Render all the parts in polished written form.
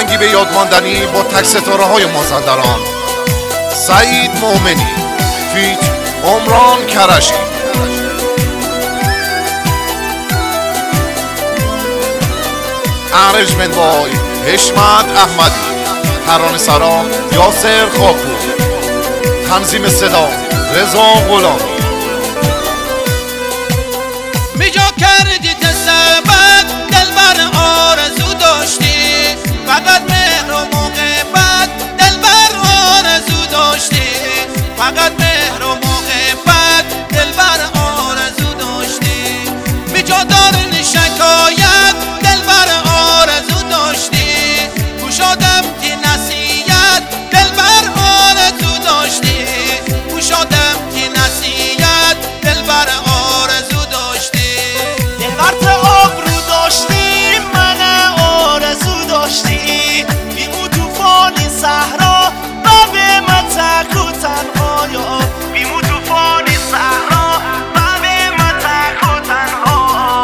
آهنگی به یاد ماندنی با تک ستاره های مازندران: سعید مومنی فیت عمران کرشی. ارنجمنت بای حشمت احمدی. ترانه سرا یاسر خاکپور. تنظیم صدا رضا غلامی. میجا کردی تسبت دلبر آرزو داشتی، فقط مهر و محبت دلبر آرزو داشتی، فقط مهر و محبت دلبر آرزو داشتی. میجا دارن شکایت دلبر آرزو داشتی، گوشادم که نصیحت دلبر آرزو داشتی، گوشادم که نصیحت دلبر آرزو داشتی. دلبر تو آبرو داشتی، من آرزو داشتی، بیمو توفان صحرا و به من تک و تنها، یا بیمو توفان صحرا و به من تک و تنها.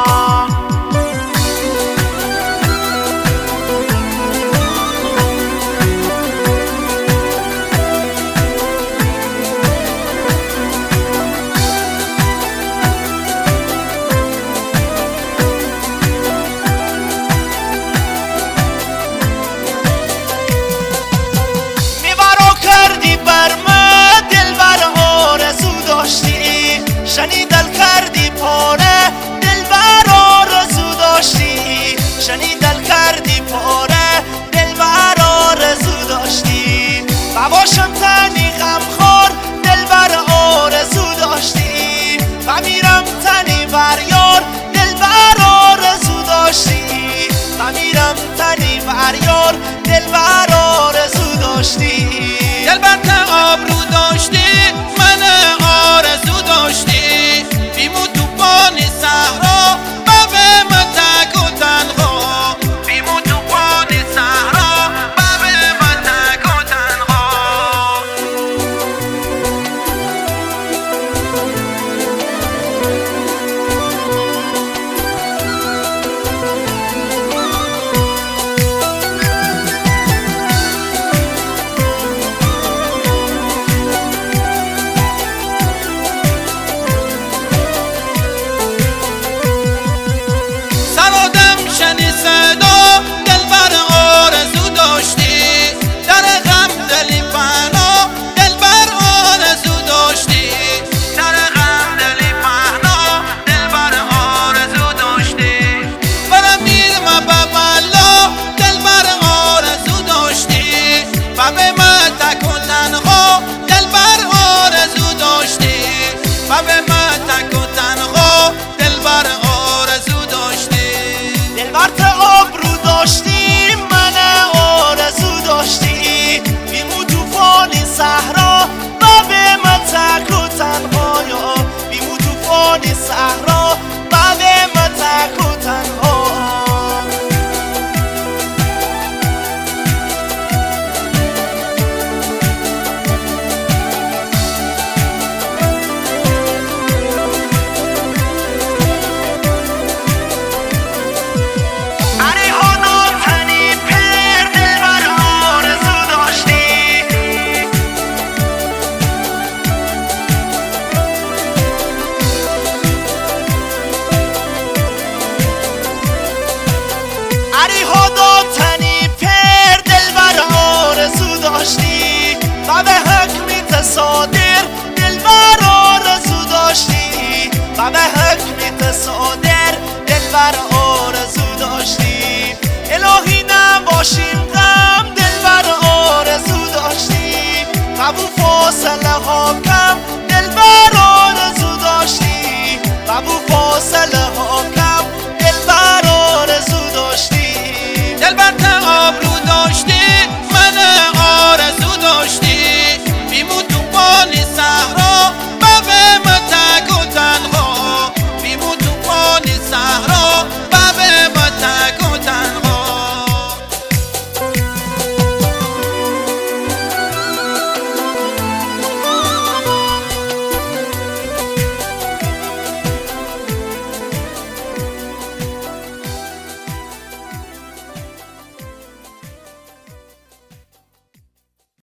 شنی دل کردی پاره دلبر آرزو داشتی، شنی دل کردی پاره دلبر آرزو داشتی. بباشم تنی غمخوار دلبر آرزو داشتی، و میرم تنی بریار دلبر آرزو داشتی، و میرم تنی بریار دلبر آرزو داشتی. دلبر که آبرو داشتی، من آرزو داشتی، بیمو توفان صحرا و به من تک و تنها، بیمو توفان صحرا و به من تک و تنها. شنی صدا دلبر آرزو داشتی، در غم دلی پهنا دلبر آرزو داشتی، در غم دلی پهنا دلبر آرزو داشتی. برم میرم به ملا دلبر آرزو داشتی، و به من تک و تنها دلبر آرزو داشتی، و به من تک و تنها دلبر آرزو داشتی. دلبر تو آبرو داشتی، من آرزو داشتی، بیمو توفان صحرا و به من تک و تنها، یا بیمو توفان صحرا و به من تک و تنها. و به حکم تصادر دلبر آرزو داشتی، و به حکم تصادر دلبر آرزو داشتی. الهی نباشیم غم دلبر آرزو داشتی، و بو فاصله ها کم دلبر آرزو داشتی، و بو فاصله ها کم